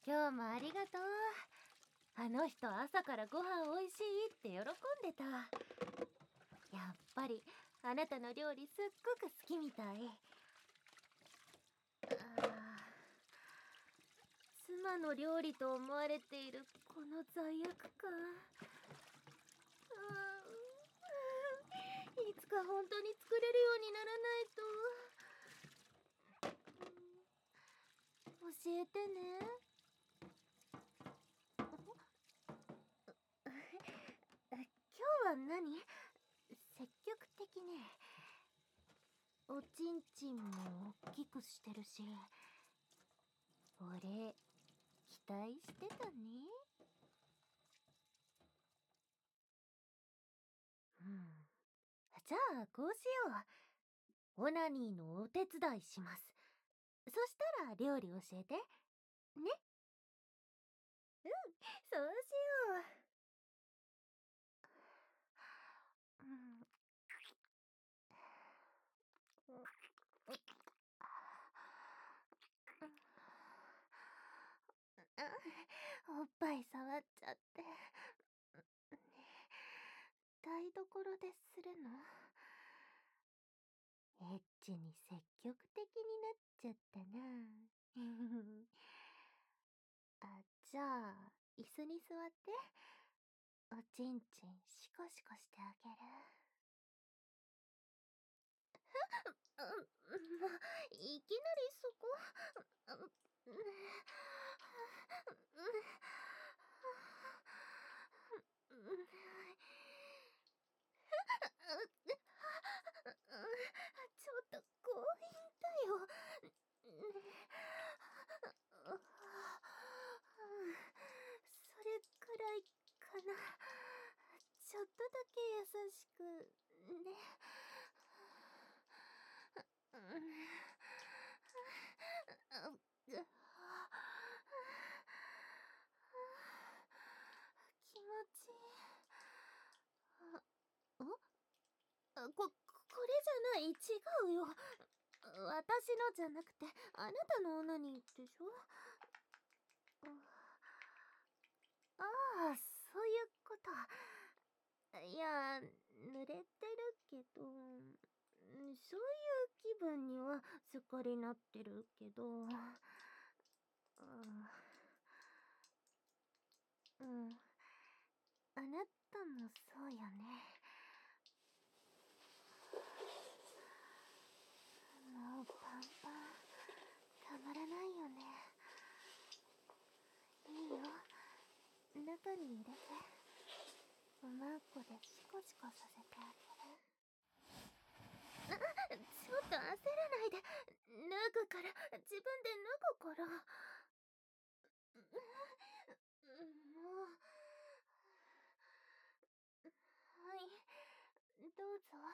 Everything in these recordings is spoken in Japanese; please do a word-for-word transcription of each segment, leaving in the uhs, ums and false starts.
今日もありがとう。あの人朝からご飯おいしいって喜んでた。やっぱりあなたの料理すっごく好きみたい。あ妻の料理と思われているこの罪悪感。うんいつか本当に作れるようにならないと。教えてね。今日は何？積極的ね。おちんちんも大きくしてるし、俺期待してたね。うんじゃあこうしよう。オナニーのお手伝いします。そしたら料理教えてね。うんそうしよう。うんおっぱい触っちゃって。台所でするの？エッチに積極的になっちゃったな。あ、じゃあ椅子に座って。おちんちんシコシコしてあげる。うもういきなりそこ。ちょっと強引だよ。それくらいかな。ちょっとだけ優しくね。気持ちいい。あこ、これじゃない、違うよ。私のじゃなくて、あなたのオナニーでしょ。ああ、そういうこと。いや、濡れてるけど、そういう気分にはすっかりなってるけど。うん、うん、あなたもそうよね。もうパンパン、たまらないよね。いいよ、中に入れて。おまんこでシコシコさせてあげる。ちょっと焦らないで。脱ぐから、自分で脱ぐから。もう。はい、どうぞ。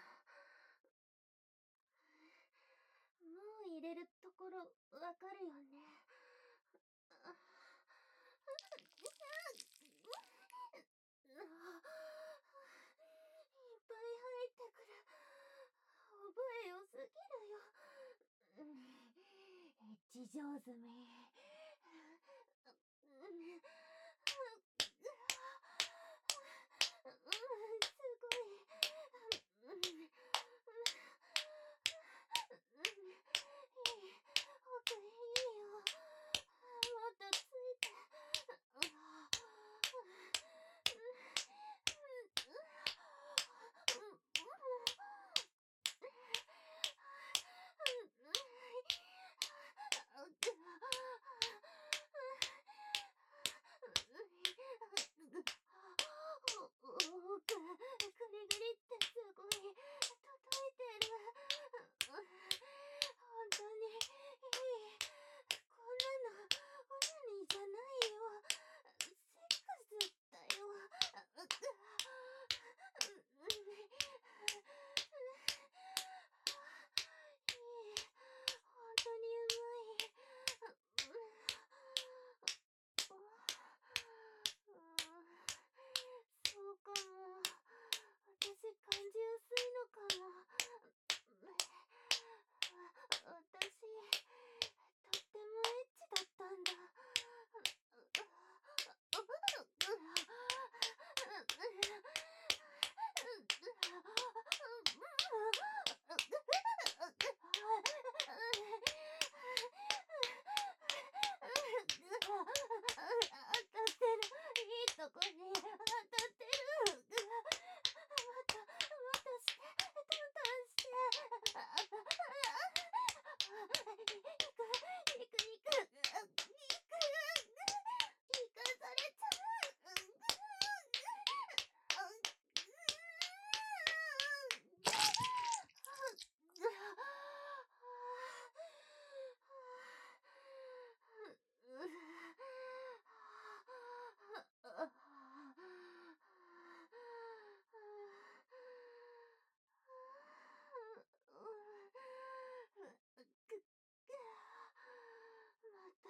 もう入れるところわかるよね。いっぱい入ってくる。覚えよすぎるよ。エッチ上手め。すごい。奥いいよ。もっとついて。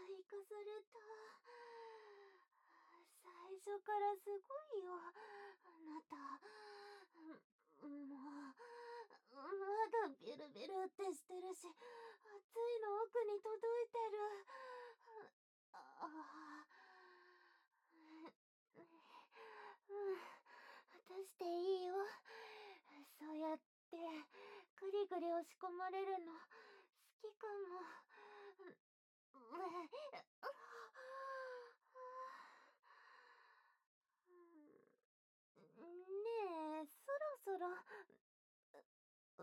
追加された。最初からすごいよ、あなた。もう、まだビルビルってしてるし、熱いの奥に届いてる。ああ。うん、出していいよ。そうやって、ぐりぐり押し込まれるの、好きかも。ねえ、そろそろ、うん、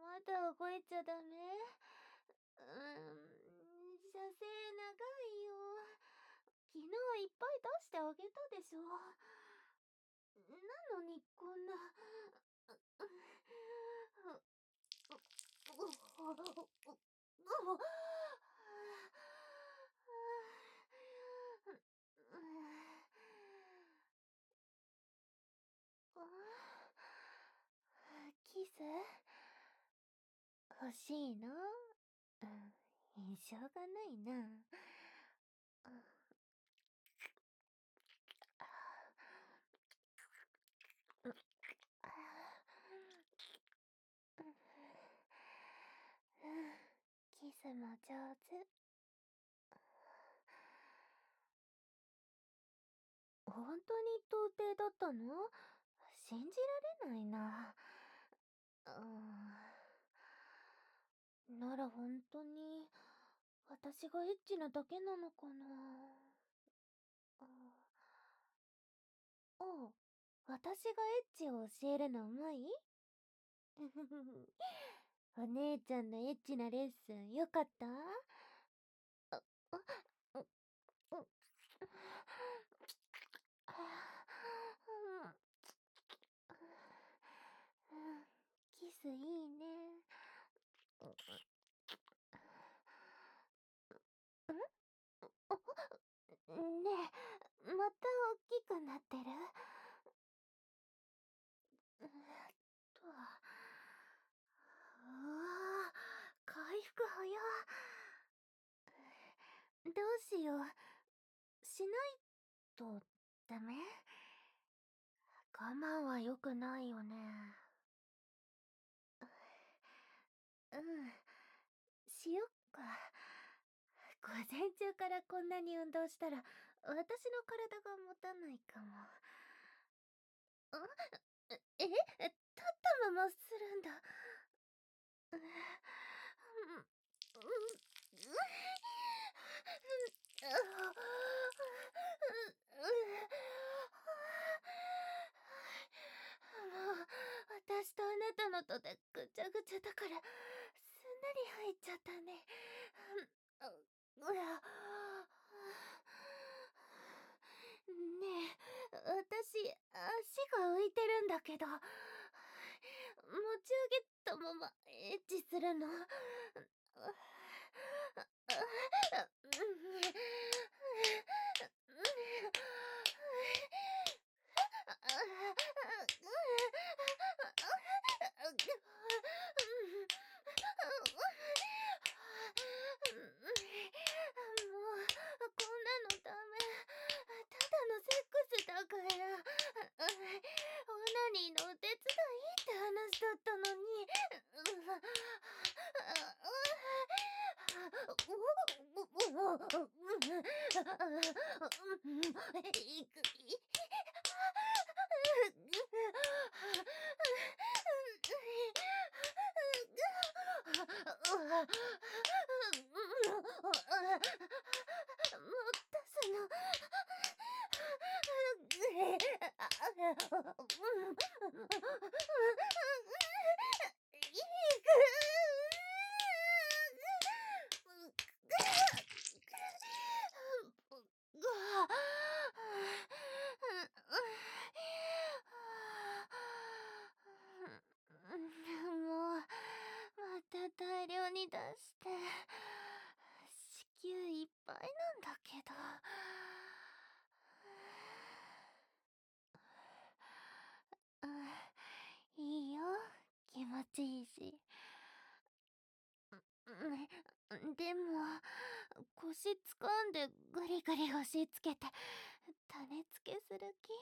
まだ動いちゃダメ。うん、射精長いよ。昨日いっぱい出してあげたでしょ。なのにこんな。キス欲しいの？うん、しょうがないな。キスも上手。本当に童貞だったの？信じられないな。うん、なら本当に私がエッチなだけなのかな。おう、私がエッチを教えるのうまい？お姉ちゃんのエッチなレッスンよかった？あ、あ、う、う、キスいいね。ん？ねえ、また大きくなってる？うーっと。うわぁ、回復早っ。どうしよう。しないとダメ？我慢は良くないよね。うん。しよっか。午前中からこんなに運動したら、私の体が持たないかも。ん？え？立ったままするんだ。うん。うん。もう、私とあなたのとでぐちゃぐちゃだから、すんなり入っちゃったね。うや。ねえ、私、足が浮いてるんだけど、持ち上げたままエッチするの。もう、こんなのダメ。ただのセックスだから。オナニーのお手伝いって話だったのに。いくい。もう出すの。もう、また大量に出して、子宮いっぱいなんだけど。うん、いいよ、気持ちいいし。うん、でも、 腰掴んでグリグリ押し付けて種付けする気？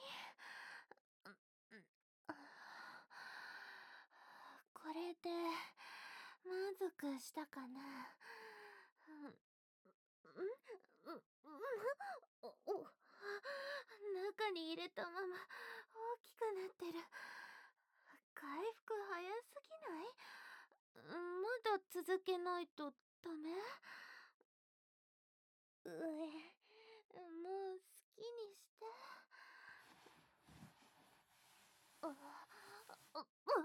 これで満足したかな？うんうんうんおお中に入れたまま大きくなってる。回復早すぎない？まだ続けないとダメ？うえ、もう好きにして。あああ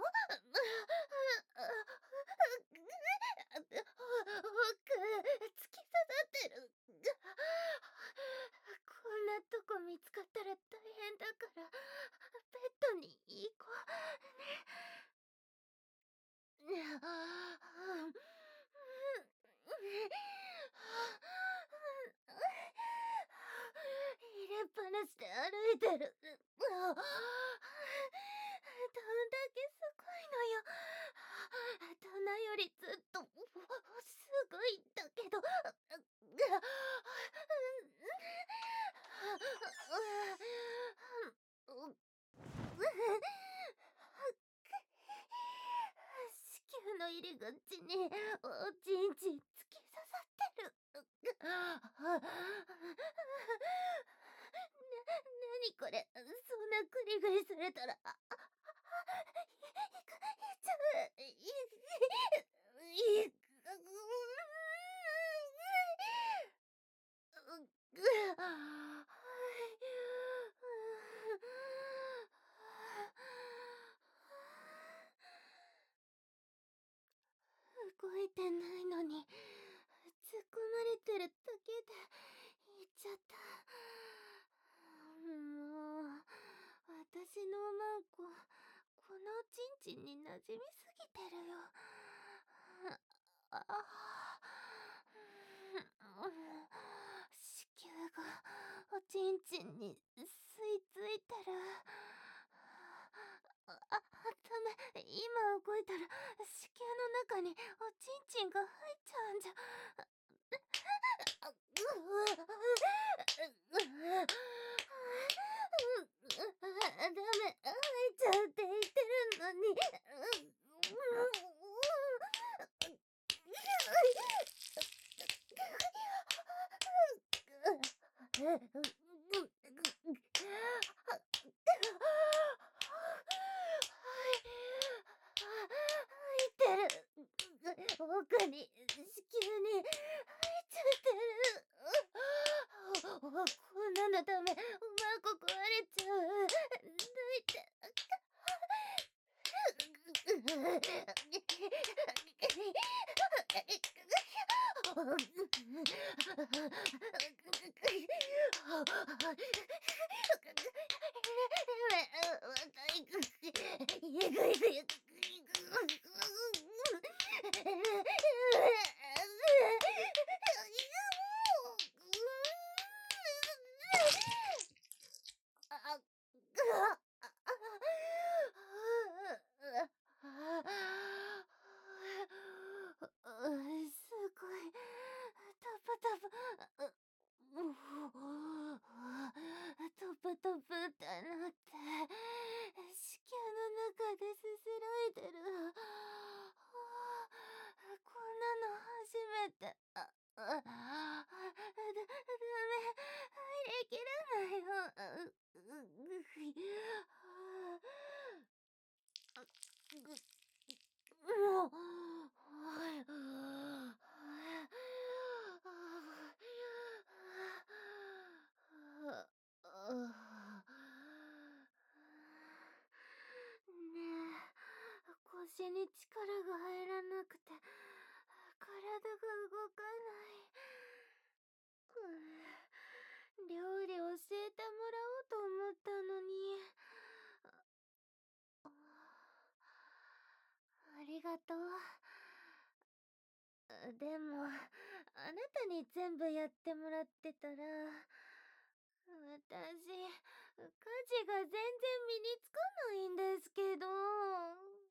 突き刺さってる。こんなとこ見つかったら大変だから、ベッドに行こう。入れっぱなしで歩いてる。どんだけすごいのよ。棚よりずっとすごいんだけど。子宮の入り口におちんちん突き刺さってる。な、何これ、そんなグリグリされたら、あ、あ、い、いく、いっちゃう、い、い、い、ぐ、動いてないのに突っ込まれてるだけで言っちゃった。もう私のおまんここのおちんちんに馴染みすぎてるよ。ああ、子宮がおちんちんに吸い付いてる。あ、あ、ダメ。今動いたら子宮の中におちんちんが入っちゃうんじゃ。あ、うわ、ダメ。入っちゃうって言ってるのに。入ってる。奥に子宮に入っちゃってる。こんなのダメ。おまんこ壊れちゃう。どいて。すごい。タプタプ。トプトプってなって子宮の中でせせらいでる。こんなの初めて。あ、あ、だ、ダメ。入りきらないよ。もう、ねえ、腰に力が入らなくて体が動かない。料理教えてもらおうと思ったのに。ありがとう。でもあなたに全部やってもらってたら私家事が全然身につかないんですけど。